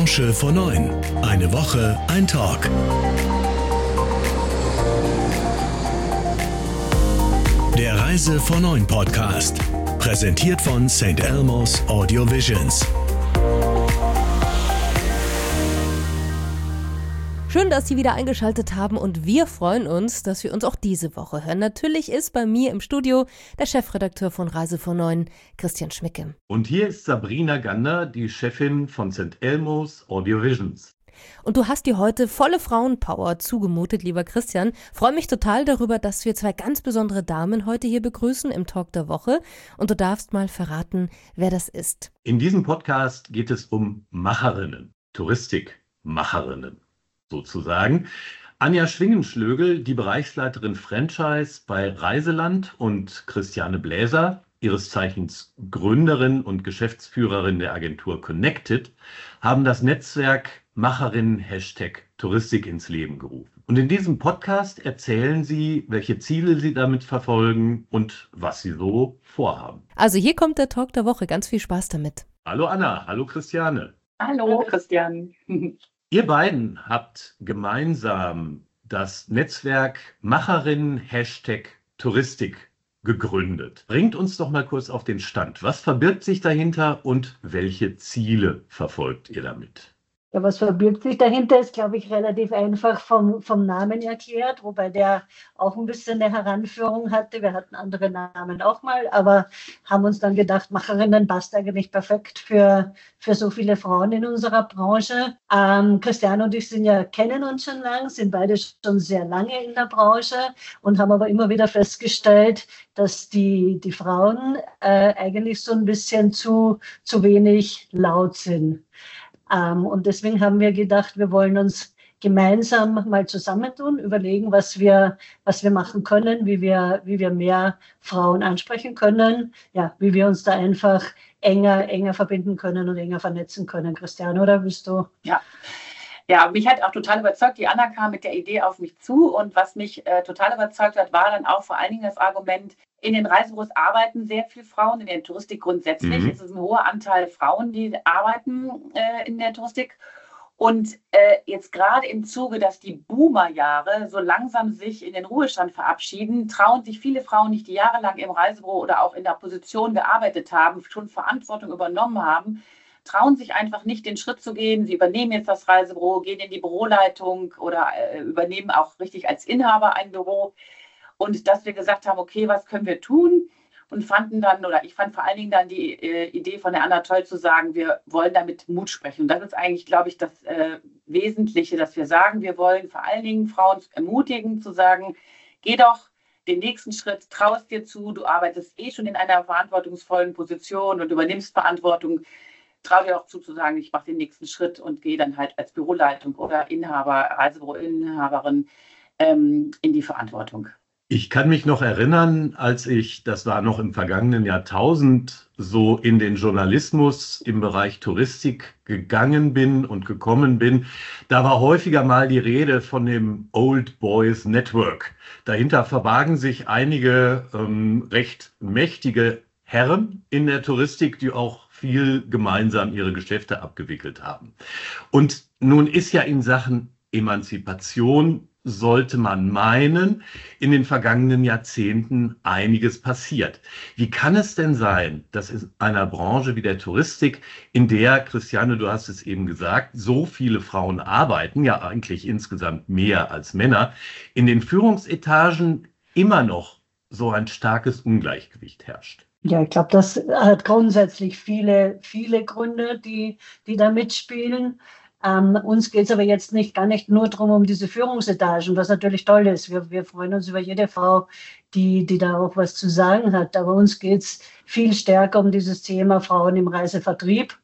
Branche vor 9. Eine Woche, ein Talk. Der Reise vor 9 Podcast. Präsentiert von St. Elmo's Audio Visions. Schön, dass Sie wieder eingeschaltet haben und wir freuen uns, dass wir uns auch diese Woche hören. Natürlich ist bei mir im Studio der Chefredakteur von Reise vor 9, Christian Schmicke. Und hier ist Sabrina Gander, die Chefin von St. Elmo's Audio Visions. Und du hast dir heute volle Frauenpower zugemutet, lieber Christian. Freue mich total darüber, dass wir zwei ganz besondere Damen heute hier begrüßen im Talk der Woche. Und du darfst mal verraten, wer das ist. In diesem Podcast geht es um Macherinnen, Touristikmacherinnen sozusagen. Anja Schwingenschlögel, die Bereichsleiterin Franchise bei Reiseland, und Christiane Bläser, ihres Zeichens Gründerin und Geschäftsführerin der Agentur Connected, haben das Netzwerk Macherinnen #Touristik ins Leben gerufen. Und in diesem Podcast erzählen sie, welche Ziele sie damit verfolgen und was sie so vorhaben. Also hier kommt der Talk der Woche. Ganz viel Spaß damit. Hallo Anna, hallo Christiane. Hallo Christian. Ihr beiden habt gemeinsam das Netzwerk Macherinnen #Touristik gegründet. Bringt uns doch mal kurz auf den Stand. Was verbirgt sich dahinter und welche Ziele verfolgt ihr damit? Ja, was verbirgt sich dahinter, ist, glaube ich, relativ einfach vom Namen erklärt, wobei der auch ein bisschen eine Heranführung hatte. Wir hatten andere Namen auch mal, aber haben uns dann gedacht, Macherinnen passt eigentlich perfekt für so viele Frauen in unserer Branche. Christiane und ich kennen uns schon lang, sind beide schon sehr lange in der Branche und haben aber immer wieder festgestellt, dass die Frauen eigentlich so ein bisschen zu wenig laut sind. Und deswegen haben wir gedacht, wir wollen uns gemeinsam mal zusammentun, überlegen, was wir machen können, wie wir mehr Frauen ansprechen können, ja, wie wir uns da einfach enger verbinden können und enger vernetzen können. Christiane, oder bist du? Ja, mich hat auch total überzeugt. Die Anna kam mit der Idee auf mich zu und was mich total überzeugt hat, war dann auch vor allen Dingen das Argument, in den Reisebüros arbeiten sehr viele Frauen, in der Touristik grundsätzlich. Es ist ein hoher Anteil Frauen, die arbeiten in der Touristik. Und jetzt gerade im Zuge, dass die Boomerjahre so langsam sich in den Ruhestand verabschieden, trauen sich viele Frauen nicht, die jahrelang im Reisebüro oder auch in der Position gearbeitet haben, schon Verantwortung übernommen haben, trauen sich einfach nicht, den Schritt zu gehen. Sie übernehmen jetzt das Reisebüro, gehen in die Büroleitung oder übernehmen auch richtig als Inhaber ein Büro. Und dass wir gesagt haben, okay, was können wir tun? Und ich fand vor allen Dingen dann die Idee von der Anna toll zu sagen, wir wollen damit Mut sprechen. Und das ist eigentlich, glaube ich, das Wesentliche, dass wir sagen, wir wollen vor allen Dingen Frauen ermutigen, zu sagen, geh doch den nächsten Schritt, trau es dir zu, du arbeitest schon in einer verantwortungsvollen Position und übernimmst Verantwortung. Trau dir auch zu sagen, ich mache den nächsten Schritt und gehe dann halt als Büroleitung oder Reisebüroinhaberin in die Verantwortung. Ich kann mich noch erinnern, das war noch im vergangenen Jahrtausend, so in den Journalismus im Bereich Touristik gegangen bin und gekommen bin, da war häufiger mal die Rede von dem Old Boys Network. Dahinter verbargen sich einige recht mächtige Herren in der Touristik, die auch viel gemeinsam ihre Geschäfte abgewickelt haben. Und nun ist ja in Sachen Emanzipation, sollte man meinen, in den vergangenen Jahrzehnten einiges passiert. Wie kann es denn sein, dass in einer Branche wie der Touristik, in der, Christiane, du hast es eben gesagt, so viele Frauen arbeiten, ja eigentlich insgesamt mehr als Männer, in den Führungsetagen immer noch so ein starkes Ungleichgewicht herrscht? Ja, ich glaube, das hat grundsätzlich viele Gründe, die da mitspielen. Uns geht es aber jetzt gar nicht nur darum, um diese Führungsetagen, was natürlich toll ist. Wir freuen uns über jede Frau, die da auch was zu sagen hat. Aber uns geht es viel stärker um dieses Thema Frauen im Reisevertrieb,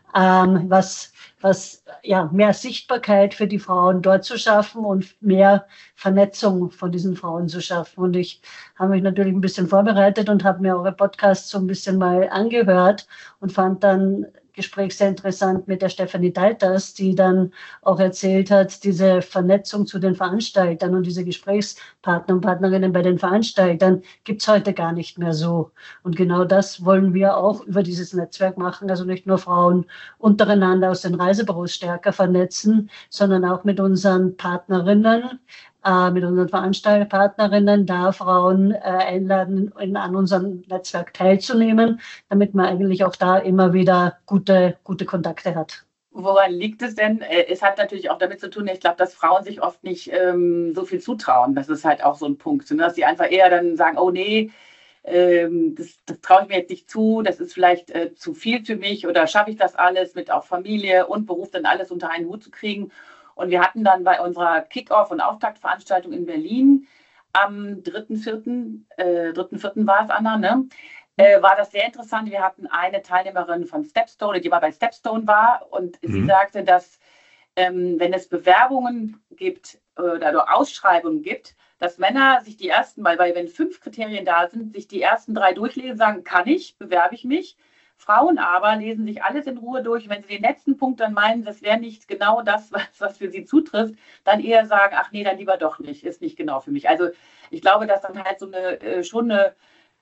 was mehr Sichtbarkeit für die Frauen dort zu schaffen und mehr Vernetzung von diesen Frauen zu schaffen. Und ich habe mich natürlich ein bisschen vorbereitet und habe mir eure Podcasts so ein bisschen mal angehört und fand dann Gespräch sehr interessant mit der Stefanie Daltas, die dann auch erzählt hat, diese Vernetzung zu den Veranstaltern und diese Gesprächspartner und Partnerinnen bei den Veranstaltern gibt es heute gar nicht mehr so. Und genau das wollen wir auch über dieses Netzwerk machen, also nicht nur Frauen untereinander aus den Reisebüros stärker vernetzen, sondern auch mit unseren Partnerinnen, mit unseren Veranstalterpartnerinnen da Frauen einladen, an unserem Netzwerk teilzunehmen, damit man eigentlich auch da immer wieder gute Kontakte hat. Woran liegt es denn? Es hat natürlich auch damit zu tun, ich glaube, dass Frauen sich oft nicht so viel zutrauen. Das ist halt auch so ein Punkt, ne? Dass sie einfach eher dann sagen, oh nee, das traue ich mir jetzt nicht zu, das ist vielleicht zu viel für mich oder schaffe ich das alles mit auch Familie und Beruf dann alles unter einen Hut zu kriegen. Und wir hatten dann bei unserer Kick-Off- und Auftaktveranstaltung in Berlin am 3.4. war es, Anna, ne? War das sehr interessant. Wir hatten eine Teilnehmerin von Stepstone, die mal bei Stepstone war und sie sagte, dass wenn es Bewerbungen gibt oder Ausschreibungen gibt, dass Männer sich die ersten, weil wenn 5 Kriterien da sind, sich die ersten 3 durchlesen, sagen, kann ich, bewerbe ich mich. Frauen aber lesen sich alles in Ruhe durch. Wenn sie den letzten Punkt dann meinen, das wäre nicht genau das, was für sie zutrifft, dann eher sagen, ach nee, dann lieber doch nicht, ist nicht genau für mich. Also ich glaube, dass dann halt so schon eine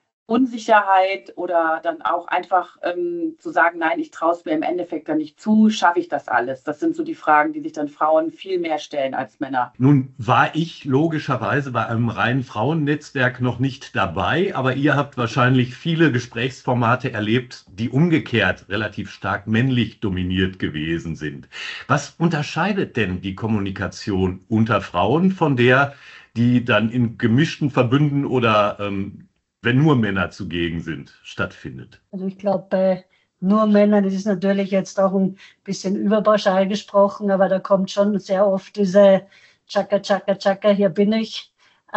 Unsicherheit oder dann auch einfach zu sagen, nein, ich traue es mir im Endeffekt dann nicht zu, schaffe ich das alles? Das sind so die Fragen, die sich dann Frauen viel mehr stellen als Männer. Nun war ich logischerweise bei einem reinen Frauennetzwerk noch nicht dabei, aber ihr habt wahrscheinlich viele Gesprächsformate erlebt, die umgekehrt relativ stark männlich dominiert gewesen sind. Was unterscheidet denn die Kommunikation unter Frauen von der, die dann in gemischten Verbünden oder wenn nur Männer zugegen sind, stattfindet? Also ich glaube, bei nur Männern, das ist natürlich jetzt auch ein bisschen überpauschal gesprochen, aber da kommt schon sehr oft diese Chaka, Chaka, Chaka, hier bin ich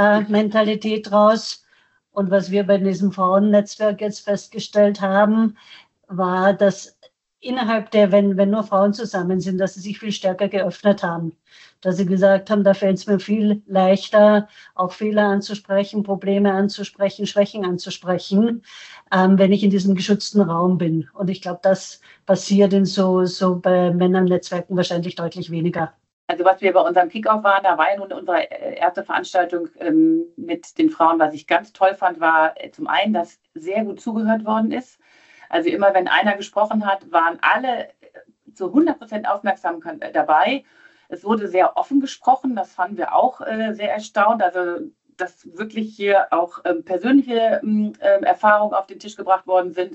Mentalität raus. Und was wir bei diesem Frauennetzwerk jetzt festgestellt haben, war, dass innerhalb der, wenn nur Frauen zusammen sind, dass sie sich viel stärker geöffnet haben. Dass sie gesagt haben, da fällt es mir viel leichter, auch Fehler anzusprechen, Probleme anzusprechen, Schwächen anzusprechen, wenn ich in diesem geschützten Raum bin. Und ich glaube, das passiert in so bei Männern-Netzwerken wahrscheinlich deutlich weniger. Also was wir bei unserem Kickoff waren, da war ja nun unsere erste Veranstaltung mit den Frauen. Was ich ganz toll fand, war zum einen, dass sehr gut zugehört worden ist. Also immer, wenn einer gesprochen hat, waren alle zu 100% aufmerksam dabei. Es wurde sehr offen gesprochen, das fanden wir auch sehr erstaunt. Also, dass wirklich hier auch persönliche Erfahrungen auf den Tisch gebracht worden sind.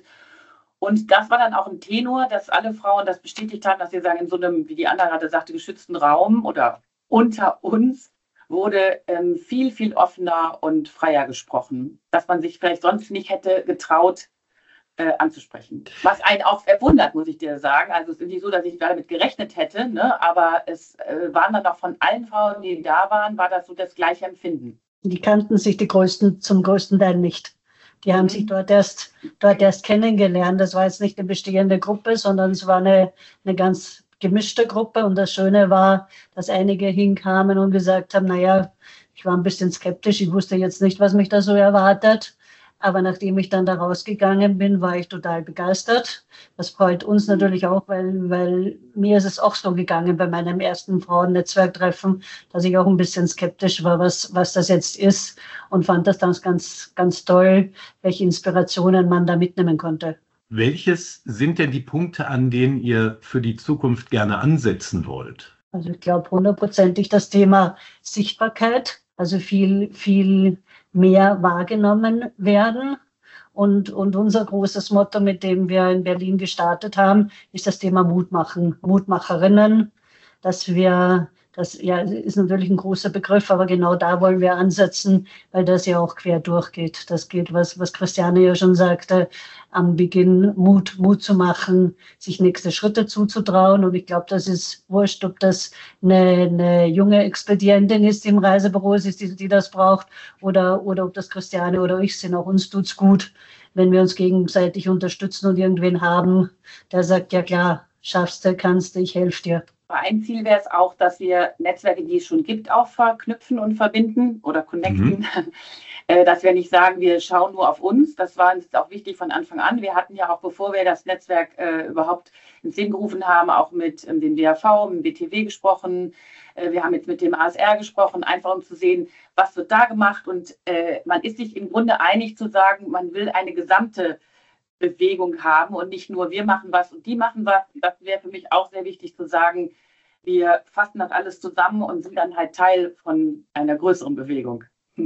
Und das war dann auch ein Tenor, dass alle Frauen das bestätigt haben, dass sie sagen, in so einem, wie die andere gerade sagte, geschützten Raum oder unter uns wurde viel, viel offener und freier gesprochen, dass man sich vielleicht sonst nicht hätte getraut, anzusprechen. Was einen auch verwundert, muss ich dir sagen. Also es ist nicht so, dass ich damit gerechnet hätte, ne? Aber es waren dann auch von allen Frauen, die da waren, war das so das gleiche Empfinden. Die kannten sich zum größten Teil nicht. Die haben sich dort erst kennengelernt. Das war jetzt nicht eine bestehende Gruppe, sondern es war eine ganz gemischte Gruppe. Und das Schöne war, dass einige hinkamen und gesagt haben, naja, ich war ein bisschen skeptisch, ich wusste jetzt nicht, was mich da so erwartet. Aber nachdem ich dann da rausgegangen bin, war ich total begeistert. Das freut uns natürlich auch, weil mir ist es auch so gegangen bei meinem ersten Frauennetzwerktreffen, dass ich auch ein bisschen skeptisch war, was das jetzt ist, und fand das dann ganz, ganz toll, welche Inspirationen man da mitnehmen konnte. Welches sind denn die Punkte, an denen ihr für die Zukunft gerne ansetzen wollt? Also ich glaube 100%ig das Thema Sichtbarkeit, also viel mehr wahrgenommen werden. Und unser großes Motto, mit dem wir in Berlin gestartet haben, ist das Thema Mut machen, Mutmacherinnen, das ist natürlich ein großer Begriff, aber genau da wollen wir ansetzen, weil das ja auch quer durchgeht. Das geht, was Christiane ja schon sagte, am Beginn Mut zu machen, sich nächste Schritte zuzutrauen. Und ich glaube, das ist wurscht, ob das eine junge Expedientin ist, die im Reisebüro ist, die das braucht, oder ob das Christiane oder ich sind. Auch uns tut's gut, wenn wir uns gegenseitig unterstützen und irgendwen haben, der sagt, ja klar, schaffst du, kannst du, ich helfe dir. Aber ein Ziel wäre es auch, dass wir Netzwerke, die es schon gibt, auch verknüpfen und verbinden oder connecten. Dass wir nicht sagen, wir schauen nur auf uns. Das war uns auch wichtig von Anfang an. Wir hatten ja auch, bevor wir das Netzwerk überhaupt ins Leben gerufen haben, auch mit dem DAV, mit dem BTW gesprochen. Wir haben jetzt mit dem ASR gesprochen, einfach um zu sehen, was wird da gemacht. Und man ist sich im Grunde einig zu sagen, man will eine gesamte Bewegung haben und nicht nur wir machen was und die machen was. Das wäre für mich auch sehr wichtig zu sagen, wir fassen das alles zusammen und sind dann halt Teil von einer größeren Bewegung.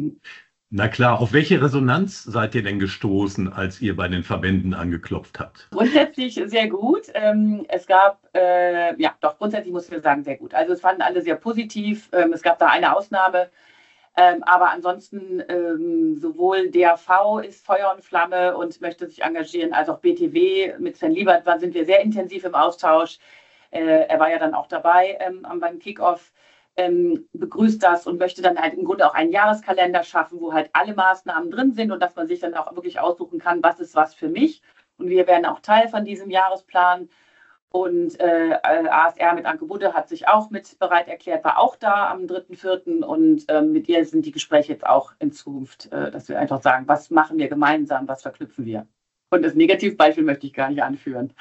Na klar, auf welche Resonanz seid ihr denn gestoßen, als ihr bei den Verbänden angeklopft habt? Grundsätzlich sehr gut. Es gab, grundsätzlich muss ich sagen, sehr gut. Also es fanden alle sehr positiv. Es gab da eine Ausnahme. Aber ansonsten sowohl DAV ist Feuer und Flamme und möchte sich engagieren, als auch BTW. Mit Sven Liebert sind wir sehr intensiv im Austausch. Er war ja dann auch dabei beim Kickoff. Begrüßt das und möchte dann halt im Grunde auch einen Jahreskalender schaffen, wo halt alle Maßnahmen drin sind und dass man sich dann auch wirklich aussuchen kann, was ist was für mich. Und wir werden auch Teil von diesem Jahresplan. Und ASR mit Anke Budde hat sich auch mit bereit erklärt, war auch da am 3.4. Und mit ihr sind die Gespräche jetzt auch in Zukunft, dass wir einfach sagen, was machen wir gemeinsam, was verknüpfen wir. Und das Negativbeispiel möchte ich gar nicht anführen.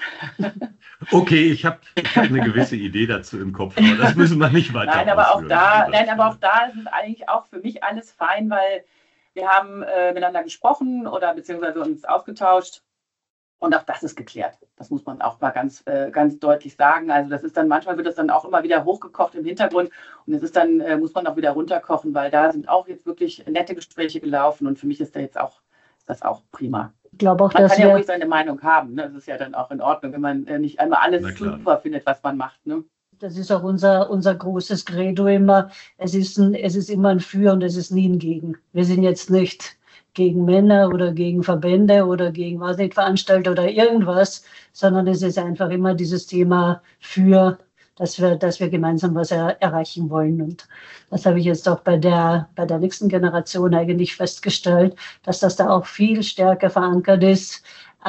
Okay, ich hab eine gewisse Idee dazu im Kopf, aber das müssen wir nicht weiter Nein, aber auch da ist es eigentlich auch für mich alles fein, weil wir haben miteinander gesprochen oder beziehungsweise uns ausgetauscht und auch das ist geklärt. Das muss man auch mal ganz deutlich sagen. Also das ist dann, manchmal wird das dann auch immer wieder hochgekocht im Hintergrund und es ist dann, muss man auch wieder runterkochen, weil da sind auch jetzt wirklich nette Gespräche gelaufen und für mich ist das auch prima. Ich glaube auch, man dass kann ja ruhig seine Meinung haben. Ne? Das ist ja dann auch in Ordnung, wenn man nicht einmal alles super findet, was man macht. Ne? Das ist auch unser großes Credo immer. Es ist immer ein Für und es ist nie ein Gegen. Wir sind jetzt nicht gegen Männer oder gegen Verbände oder gegen Veranstalter oder irgendwas, sondern es ist einfach immer dieses Thema für, dass wir gemeinsam was erreichen wollen. Und das habe ich jetzt auch bei der nächsten Generation eigentlich festgestellt, dass das da auch viel stärker verankert ist,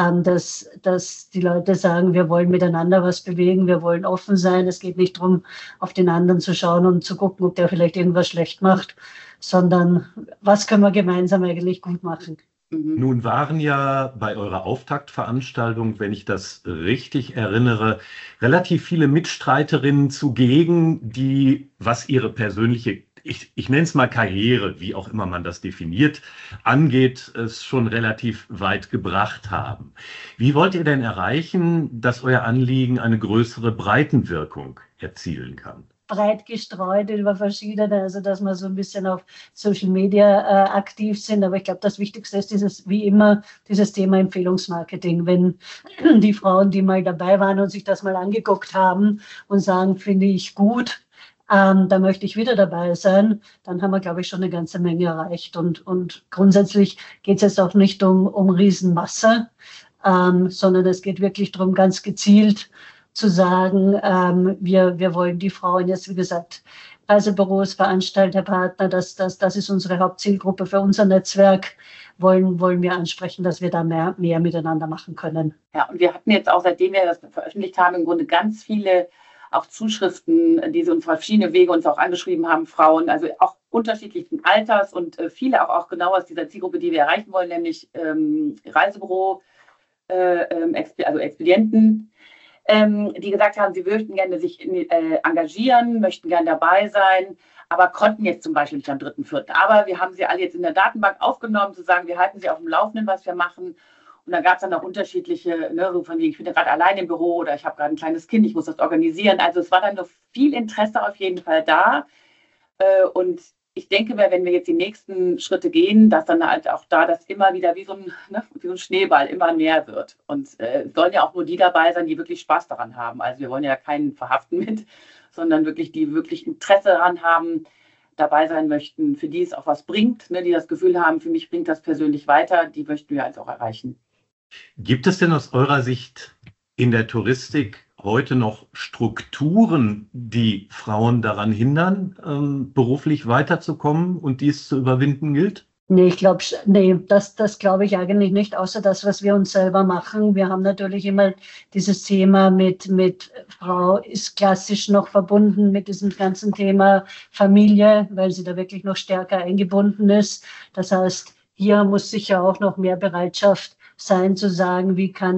dass die Leute sagen, wir wollen miteinander was bewegen, wir wollen offen sein. Es geht nicht darum, auf den anderen zu schauen und zu gucken, ob der vielleicht irgendwas schlecht macht, sondern was können wir gemeinsam eigentlich gut machen. Nun waren ja bei eurer Auftaktveranstaltung, wenn ich das richtig erinnere, relativ viele Mitstreiterinnen zugegen, die, was ihre persönliche, ich nenne es mal Karriere, wie auch immer man das definiert, angeht, es schon relativ weit gebracht haben. Wie wollt ihr denn erreichen, dass euer Anliegen eine größere Breitenwirkung erzielen kann? Breit gestreut über verschiedene, also dass wir so ein bisschen auf Social Media aktiv sind. Aber ich glaube, das Wichtigste ist wie immer, dieses Thema Empfehlungsmarketing. Wenn die Frauen, die mal dabei waren und sich das mal angeguckt haben und sagen, finde ich gut, da möchte ich wieder dabei sein, dann haben wir, glaube ich, schon eine ganze Menge erreicht. Und grundsätzlich geht es jetzt auch nicht um Riesenmasse, sondern es geht wirklich darum, ganz gezielt zu sagen, wir wollen die Frauen jetzt, wie gesagt, Reisebüros, Veranstalter, Partner, das ist unsere Hauptzielgruppe für unser Netzwerk, wollen wir ansprechen, dass wir da mehr miteinander machen können. Ja, und wir hatten jetzt auch, seitdem wir das veröffentlicht haben, im Grunde ganz viele auch Zuschriften, die sie uns auf verschiedene Wege uns auch angeschrieben haben, Frauen, also auch unterschiedlichen Alters und viele auch genau aus dieser Zielgruppe, die wir erreichen wollen, nämlich Reisebüro, also Expedienten, die gesagt haben, sie möchten gerne sich engagieren, möchten gerne dabei sein, aber konnten jetzt zum Beispiel nicht am 3.4. Aber wir haben sie alle jetzt in der Datenbank aufgenommen, zu sagen, wir halten sie auf dem Laufenden, was wir machen. Und da gab es dann auch unterschiedliche, ne, so von wegen, ich bin ja gerade allein im Büro oder ich habe gerade ein kleines Kind, ich muss das organisieren. Also es war dann noch viel Interesse auf jeden Fall da. Und ich denke, wenn wir jetzt die nächsten Schritte gehen, dass dann halt auch da das immer wieder wie so ein Schneeball immer mehr wird. Und es sollen ja auch nur die dabei sein, die wirklich Spaß daran haben. Also wir wollen ja keinen verhaften mit, sondern wirklich die wirklich Interesse daran haben, dabei sein möchten, für die es auch was bringt, ne, die das Gefühl haben, für mich bringt das persönlich weiter, die möchten wir jetzt auch erreichen. Gibt es denn aus eurer Sicht in der Touristik heute noch Strukturen, die Frauen daran hindern, beruflich weiterzukommen und dies zu überwinden gilt? Nee, das glaube ich eigentlich nicht, außer das, was wir uns selber machen. Wir haben natürlich immer dieses Thema mit Frau ist klassisch noch verbunden mit diesem ganzen Thema Familie, weil sie da wirklich noch stärker eingebunden ist. Das heißt, hier muss sicher auch noch mehr Bereitschaft sein, zu sagen,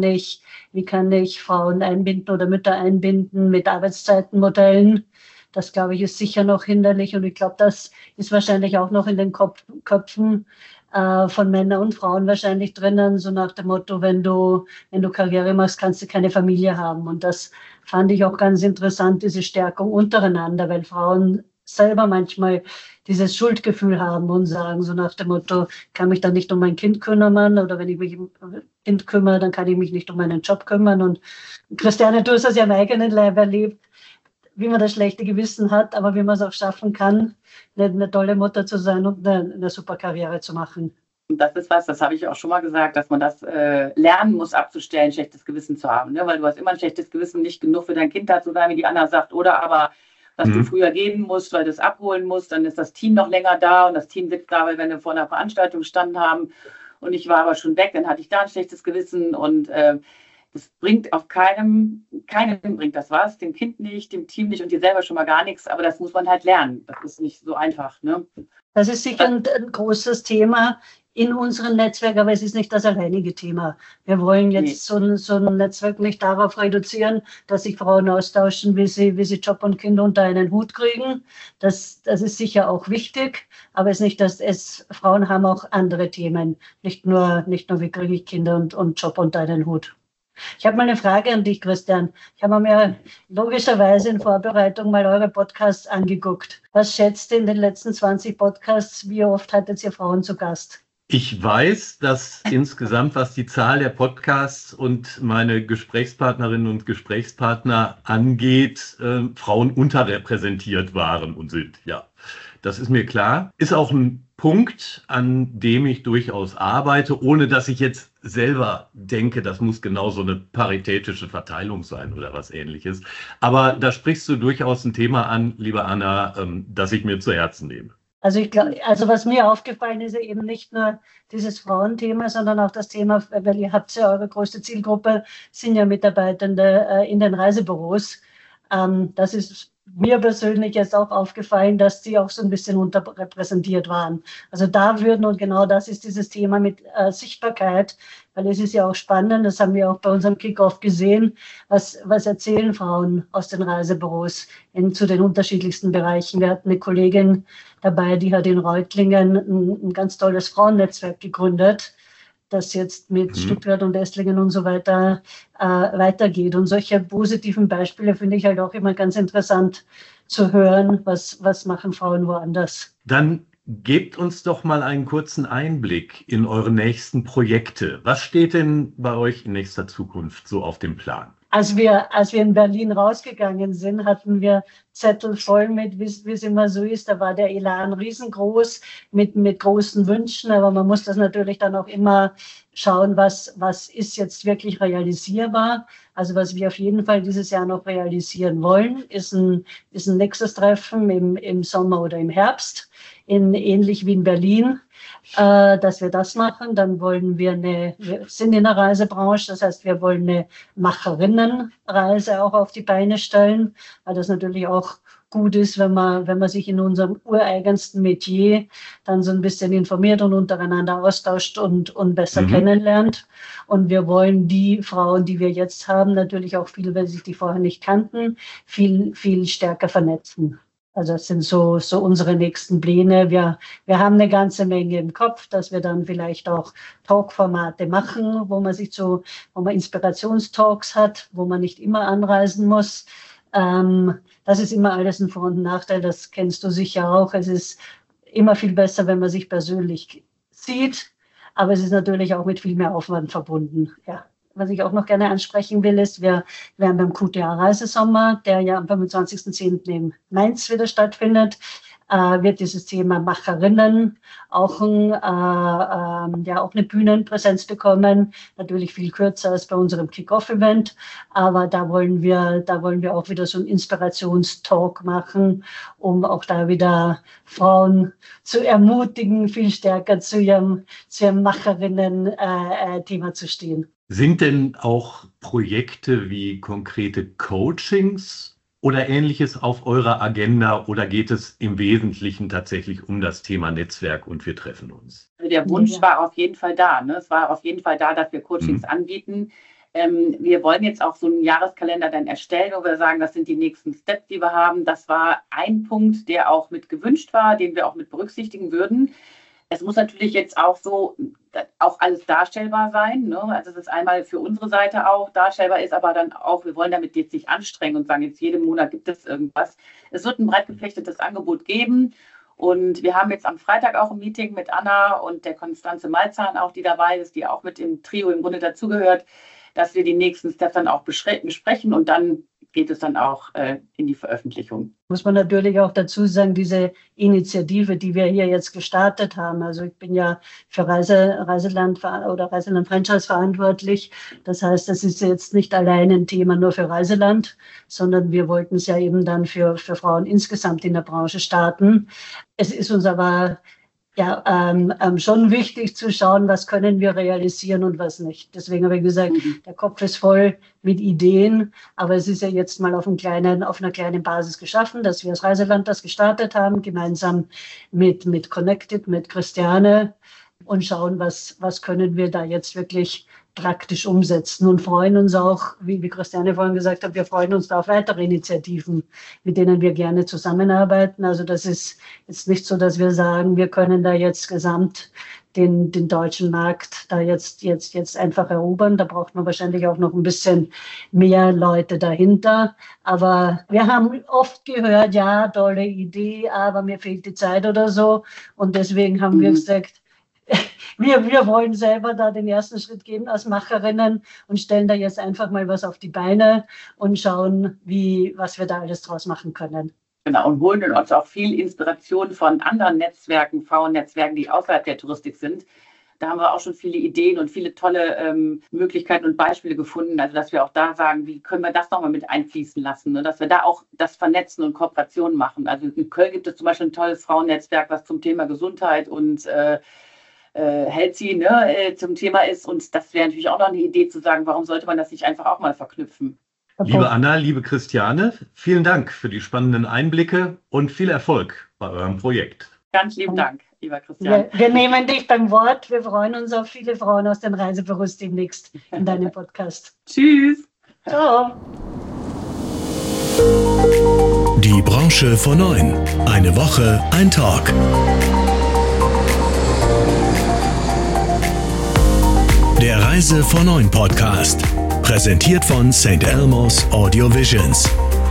wie kann ich Frauen einbinden oder Mütter einbinden mit Arbeitszeitenmodellen. Das, glaube ich, ist sicher noch hinderlich und ich glaube, das ist wahrscheinlich auch noch in den Köpfen von Männern und Frauen wahrscheinlich drinnen, so nach dem Motto, wenn du Karriere machst, kannst du keine Familie haben. Und das fand ich auch ganz interessant, diese Stärkung untereinander, weil Frauen selber manchmal dieses Schuldgefühl haben und sagen, so nach dem Motto, kann mich dann nicht um mein Kind kümmern oder wenn ich mich um ein Kind kümmere, dann kann ich mich nicht um meinen Job kümmern. Und Christiane, du hast das ja im eigenen Leib erlebt, wie man das schlechte Gewissen hat, aber wie man es auch schaffen kann, eine tolle Mutter zu sein und eine super Karriere zu machen. Und das ist was, das habe ich auch schon mal gesagt, dass man das lernen muss, abzustellen, schlechtes Gewissen zu haben. Ne? Weil du hast immer ein schlechtes Gewissen, nicht genug für dein Kind da zu sein, wie die Anna sagt, oder aber, dass du früher gehen musst, weil du es abholen musst, dann ist das Team noch länger da und das Team sitzt da, weil wir vor einer Veranstaltung gestanden haben und ich war aber schon weg, dann hatte ich da ein schlechtes Gewissen und das bringt auf keinem bringt das was, dem Kind nicht, dem Team nicht und dir selber schon mal gar nichts, aber das muss man halt lernen. Das ist nicht so einfach. Ne? Das ist sicher ein großes Thema in unserem Netzwerk, aber es ist nicht das alleinige Thema. Wir wollen jetzt so ein Netzwerk nicht darauf reduzieren, dass sich Frauen austauschen, wie sie Job und Kinder unter einen Hut kriegen. Das ist sicher auch wichtig, aber es ist nicht, Frauen haben auch andere Themen, nicht nur wie kriege ich Kinder und Job unter einen Hut. Ich habe mal eine Frage an dich, Christian. Ich habe mir logischerweise in Vorbereitung mal eure Podcasts angeguckt. Was schätzt ihr in den letzten 20 Podcasts? Wie oft hattet ihr Frauen zu Gast? Ich weiß, dass insgesamt, was die Zahl der Podcasts und meine Gesprächspartnerinnen und Gesprächspartner angeht, Frauen unterrepräsentiert waren und sind. Ja, das ist mir klar. Ist auch ein Punkt, an dem ich durchaus arbeite, ohne dass ich jetzt selber denke, das muss genau so eine paritätische Verteilung sein oder was Ähnliches. Aber da sprichst du durchaus ein Thema an, liebe Anna, das ich mir zu Herzen nehme. Also was mir aufgefallen ist, eben nicht nur dieses Frauenthema, sondern auch das Thema, weil ihr habt ja eure größte Zielgruppe, sind ja Mitarbeitende in den Reisebüros. Das ist mir persönlich jetzt auch aufgefallen, dass die auch so ein bisschen unterrepräsentiert waren. Also da und genau das ist dieses Thema mit Sichtbarkeit, weil es ist ja auch spannend, das haben wir auch bei unserem Kickoff gesehen, was erzählen Frauen aus den Reisebüros zu den unterschiedlichsten Bereichen. Wir hatten eine Kollegin dabei, die hat in Reutlingen ein ganz tolles Frauennetzwerk gegründet, das jetzt mit Stuttgart und Esslingen und so weiter weitergeht. Und solche positiven Beispiele finde ich halt auch immer ganz interessant zu hören, was machen Frauen woanders. Dann gebt uns doch mal einen kurzen Einblick in eure nächsten Projekte. Was steht denn bei euch in nächster Zukunft so auf dem Plan? Als wir in Berlin rausgegangen sind, hatten wir Zettel voll mit, wie es immer so ist. Da war der Elan riesengroß mit großen Wünschen. Aber man muss das natürlich dann auch immer schauen, was ist jetzt wirklich realisierbar. Also was wir auf jeden Fall dieses Jahr noch realisieren wollen, ist ein Nexus-Treffen im Sommer oder im Herbst, ähnlich wie in Berlin. Dass wir das machen. Dann wollen wir sind in der Reisebranche, das heißt, wir wollen eine Macherinnenreise auch auf die Beine stellen, weil das natürlich auch gut ist, wenn man sich in unserem ureigensten Metier dann so ein bisschen informiert und untereinander austauscht und besser kennenlernt. Und wir wollen die Frauen, die wir jetzt haben, natürlich auch viele, weil sich die vorher nicht kannten, viel, viel stärker vernetzen. Also das sind so unsere nächsten Pläne. Wir haben eine ganze Menge im Kopf, dass wir dann vielleicht auch Talk-Formate machen, wo man Inspirationstalks hat, wo man nicht immer anreisen muss. Das ist immer alles ein Vor- und Nachteil, das kennst du sicher auch. Es ist immer viel besser, wenn man sich persönlich sieht, aber es ist natürlich auch mit viel mehr Aufwand verbunden, ja. Was ich auch noch gerne ansprechen will, ist, wir werden beim QTA Reisesommer, der ja am 25.10. in Mainz wieder stattfindet, wird dieses Thema Macherinnen auch eine Bühnenpräsenz bekommen. Natürlich viel kürzer als bei unserem Kick-Off-Event, aber da wollen wir auch wieder so einen Inspirationstalk machen, um auch da wieder Frauen zu ermutigen, viel stärker zu ihrem Macherinnen-Thema zu stehen. Sind denn auch Projekte wie konkrete Coachings oder Ähnliches auf eurer Agenda oder geht es im Wesentlichen tatsächlich um das Thema Netzwerk und wir treffen uns? Der Wunsch war auf jeden Fall da. Ne? Es war auf jeden Fall da, dass wir Coachings anbieten. Wir wollen jetzt auch so einen Jahreskalender dann erstellen, wo wir sagen, das sind die nächsten Steps, die wir haben. Das war ein Punkt, der auch mit gewünscht war, den wir auch mit berücksichtigen würden. Es muss natürlich jetzt auch alles darstellbar sein. Ne? Also dass es einmal für unsere Seite auch darstellbar ist, aber dann auch, wir wollen damit jetzt nicht anstrengen und sagen, jetzt jeden Monat gibt es irgendwas. Es wird ein breit gefächertes Angebot geben. Und wir haben jetzt am Freitag auch ein Meeting mit Anna und der Konstanze Malzahn auch, die dabei ist, die auch mit im Trio im Grunde dazugehört, dass wir die nächsten Steps dann auch besprechen und dann geht es dann auch in die Veröffentlichung. Muss man natürlich auch dazu sagen, diese Initiative, die wir hier jetzt gestartet haben, also ich bin ja für Reiseland Franchise verantwortlich. Das heißt, das ist jetzt nicht allein ein Thema nur für Reiseland, sondern wir wollten es ja eben dann für Frauen insgesamt in der Branche starten. Es ist uns aber schon wichtig zu schauen, was können wir realisieren und was nicht. Deswegen habe ich gesagt, der Kopf ist voll mit Ideen, aber es ist ja jetzt mal auf einer kleinen Basis geschaffen, dass wir als Reiseland das gestartet haben, gemeinsam mit Connected, mit Christiane und schauen, was können wir da jetzt wirklich praktisch umsetzen und freuen uns auch, wie Christiane vorhin gesagt hat, wir freuen uns da auf weitere Initiativen, mit denen wir gerne zusammenarbeiten. Also das ist jetzt nicht so, dass wir sagen, wir können da jetzt gesamt den deutschen Markt da jetzt einfach erobern. Da braucht man wahrscheinlich auch noch ein bisschen mehr Leute dahinter. Aber wir haben oft gehört, ja, tolle Idee, aber mir fehlt die Zeit oder so. Und deswegen haben wir gesagt, wir wollen selber da den ersten Schritt gehen als Macherinnen und stellen da jetzt einfach mal was auf die Beine und schauen, was wir da alles draus machen können. Genau, und holen uns auch viel Inspiration von anderen Netzwerken, Frauennetzwerken, die außerhalb der Touristik sind. Da haben wir auch schon viele Ideen und viele tolle Möglichkeiten und Beispiele gefunden. Also, dass wir auch da sagen, wie können wir das nochmal mit einfließen lassen, ne? Dass wir da auch das Vernetzen und Kooperationen machen. Also in Köln gibt es zum Beispiel ein tolles Frauennetzwerk, was zum Thema Gesundheit und Healthy zum Thema ist. Und das wäre natürlich auch noch eine Idee zu sagen, warum sollte man das nicht einfach auch mal verknüpfen? Liebe Anna, liebe Christiane, vielen Dank für die spannenden Einblicke und viel Erfolg bei eurem Projekt. Ganz lieben Dank, lieber Christian. Wir nehmen dich beim Wort. Wir freuen uns auf viele Frauen aus den Reisebüros demnächst in deinem Podcast. Tschüss. Ciao. Die Branche vor 9. Eine Woche, ein Talk. Der Reise vor 9 Podcast. Präsentiert von St. Elmo's Audio Visions.